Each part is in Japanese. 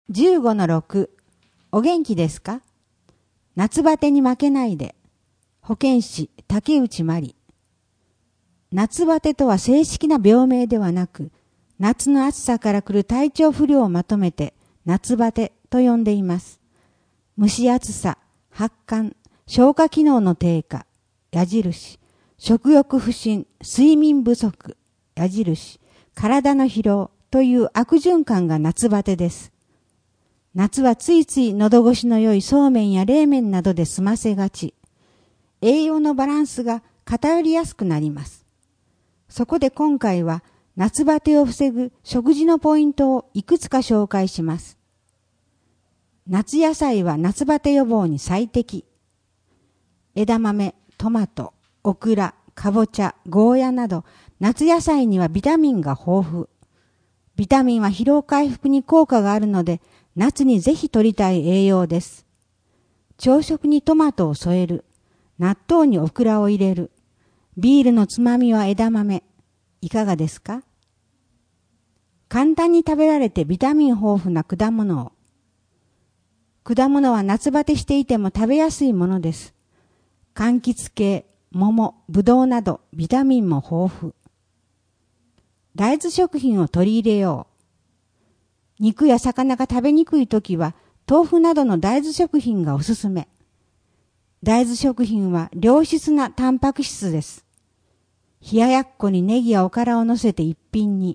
15-6 お元気ですか？夏バテに負けないで。保健師竹内まり。夏バテとは正式な病名ではなく、夏の暑さから来る体調不良をまとめて夏バテと呼んでいます。蒸し暑さ、発汗、消化機能の低下、矢印、食欲不振、睡眠不足、矢印、体の疲労という悪循環が夏バテです。夏はついつい喉越しの良いそうめんや冷麺などで済ませがち。栄養のバランスが偏りやすくなります。そこで今回は夏バテを防ぐ食事のポイントをいくつか紹介します。夏野菜は夏バテ予防に最適。枝豆、トマト、オクラ、かぼちゃ、ゴーヤなど夏野菜にはビタミンが豊富。ビタミンは疲労回復に効果があるので夏にぜひ摂りたい栄養です。朝食にトマトを添える。納豆にオクラを入れる。ビールのつまみは枝豆。いかがですか？簡単に食べられてビタミン豊富な果物を。果物は夏バテしていても食べやすいものです。柑橘系、桃、ぶどうなどビタミンも豊富。大豆食品を取り入れよう。肉や魚が食べにくいときは豆腐などの大豆食品がおすすめ。大豆食品は良質なタンパク質です。冷ややっこにネギやおからを乗せて一品に。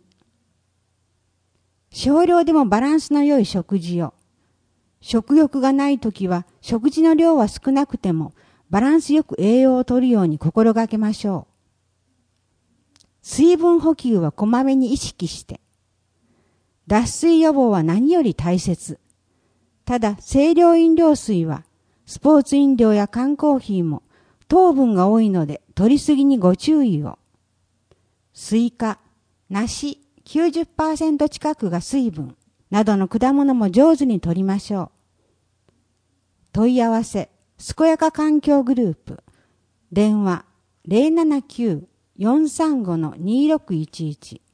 少量でもバランスの良い食事を。食欲がないときは食事の量は少なくてもバランスよく栄養を摂るように心がけましょう。水分補給はこまめに意識して。脱水予防は何より大切。ただ清涼飲料水はスポーツ飲料や缶コーヒーも糖分が多いので摂りすぎにご注意を。スイカ、梨 90% 近くが水分などの果物も上手に摂りましょう。問い合わせ、健やか環境グループ。電話 079-435-2611